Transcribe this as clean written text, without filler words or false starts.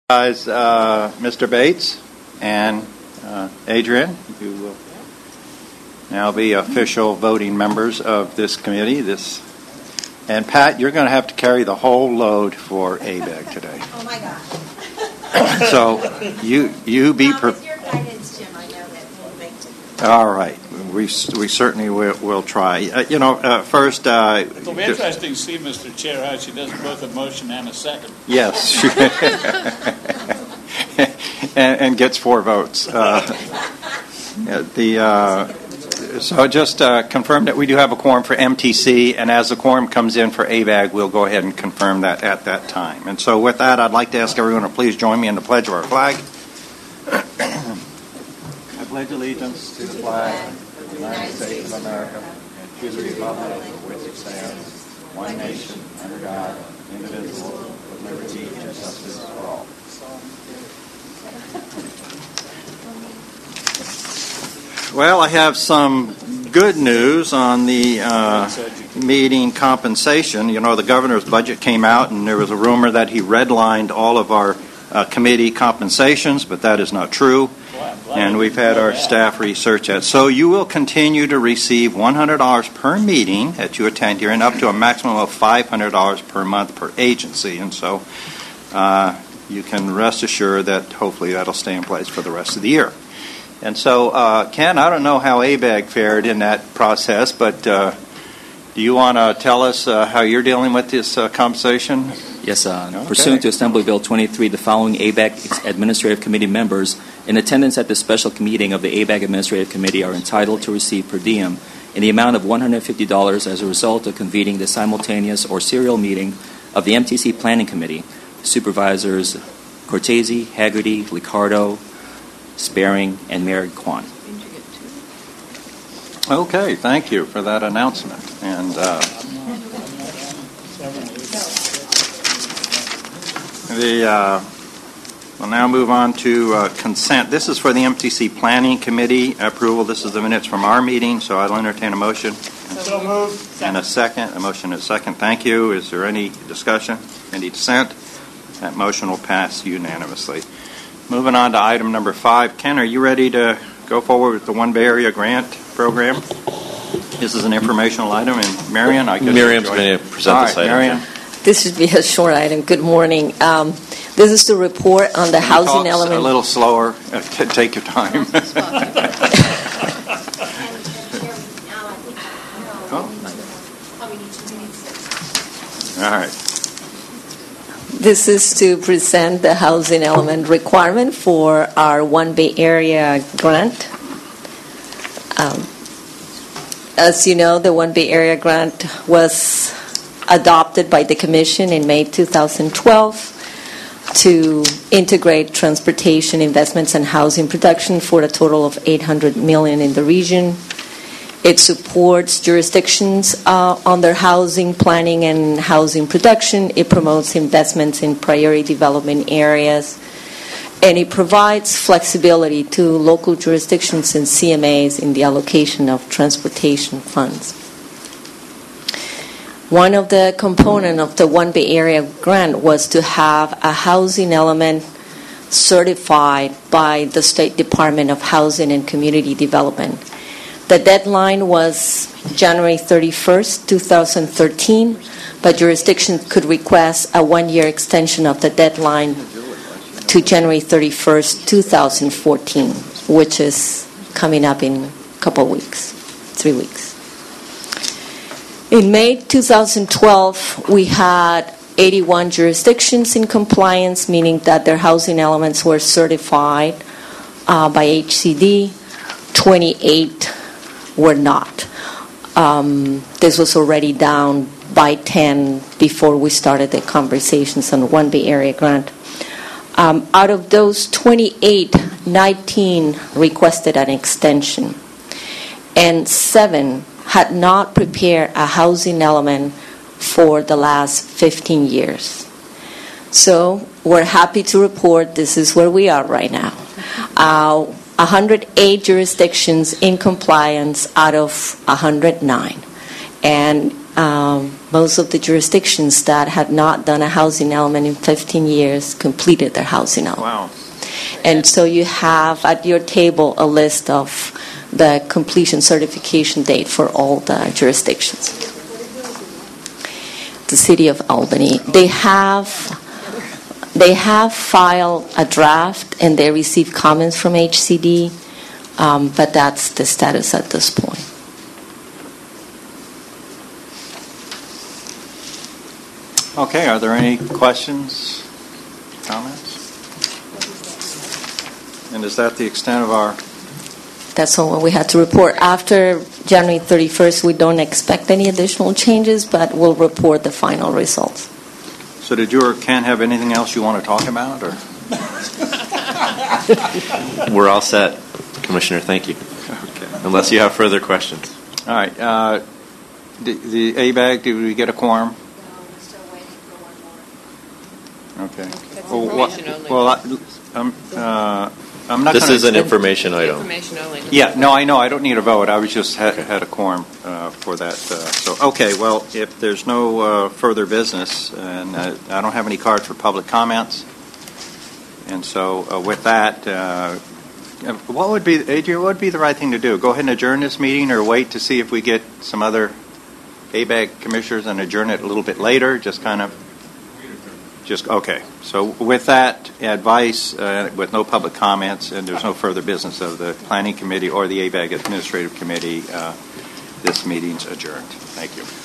Mr. Bates and Adrian, you will now be official voting members of this committee. And Pat, you're going to have to carry the whole load for ABAG today. Oh my gosh! So you be prepared. With your guidance, Jim, I know that we'll make it. All right, we certainly will try. First. It'll be interesting to see, Mr. Chair, how she does both a motion and a second. Yes. and gets 4 votes. So just confirm that we do have a quorum for MTC, and as the quorum comes in for ABAG, we'll go ahead and confirm that at that time. And so with that, I'd like to ask everyone to please join me in the pledge of our flag. I pledge allegiance to the flag of the United States of America and to the republic for which it stands, one nation, under God, indivisible, with liberty and justice for all. Well, I have some good news on the meeting compensation. You know, the governor's budget came out, and there was a rumor that he redlined all of our committee compensations, but that is not true. And we've had our staff research that. So you will continue to receive $100 per meeting that you attend here, and up to a maximum of $500 per month per agency. And so you can rest assured that hopefully that'll stay in place for the rest of the year. And so, Ken, I don't know how ABAG fared in that process, but do you want to tell us how you're dealing with this compensation? Yes, Pursuant to Assembly Bill 23, the following ABAG Administrative Committee members in attendance at the special meeting of the ABAG Administrative Committee are entitled to receive per diem in the amount of $150 as a result of convening the simultaneous or serial meeting of the MTC Planning Committee. Supervisors Cortese, Haggerty, Liccardo, Sparing, and Mayor Kwan. Okay, thank you for that announcement. And we'll now move on to consent. This is for the MTC Planning Committee approval. This is the minutes from our meeting, so I'll entertain a motion. So moved. And a second. A motion and a second. Thank you. Is there any discussion? Any dissent? That motion will pass unanimously. Moving on to item number 5. Ken, are you ready to go forward with the One Bay Area Grant Program? This is an informational item, and Marion, I guess Miriam's going to present this item. Marion. This should be a short item. Good morning. This is the report on the housing element. A little slower. Take your time. All right. This is to present the housing element requirement for our One Bay Area grant. As you know, the One Bay Area grant was adopted by the Commission in May 2012 to integrate transportation investments and housing production for a total of $800 million in the region. It supports jurisdictions on their housing planning and housing production. It promotes investments in priority development areas. And it provides flexibility to local jurisdictions and CMAs in the allocation of transportation funds. One of the components of the One Bay Area grant was to have a housing element certified by the State Department of Housing and Community Development. The deadline was January 31st, 2013, but jurisdictions could request a 1-year extension of the deadline to January 31st, 2014, which is coming up in a couple of weeks, 3 weeks. In May 2012, we had 81 jurisdictions in compliance, meaning that their housing elements were certified by HCD. 28 were not. This was already down by 10 before we started the conversations on the One Bay Area grant. Out of those 28, 19 requested an extension, and 7 had not prepared a housing element for the last 15 years. So we're happy to report this is where we are right now. 108 jurisdictions in compliance out of 109. And most of the jurisdictions that had not done a housing element in 15 years completed their housing element. Wow. And so you have at your table a list of the completion certification date for all the jurisdictions. The City of Albany, they have filed a draft and they received comments from HCD, but that's the status at this point. Okay, are there any questions, comments? And is that the extent of our... That's all we had to report. After January 31st, we don't expect any additional changes, but we'll report the final results. So did you or Ken have anything else you want to talk about? Or? We're all set, Commissioner. Thank you. Okay. Unless you have further questions. All right. The ABAG, did we get a quorum? No, we're still waiting for one more. Okay. That's Well, information only. I'm not This gonna, is an information item. Information only. Yeah, no, I know. I don't need a vote. I was just had a quorum for that. So, okay, well, if there's no further business, and I don't have any cards for public comments, and so with that, what would be, Adrian, what would be the right thing to do? Go ahead and adjourn this meeting, or wait to see if we get some other ABAG commissioners and adjourn it a little bit later? Just kind of. Okay. So with that advice, with no public comments, and there's no further business of the Planning Committee or the ABAG Administrative Committee, this meeting's adjourned. Thank you.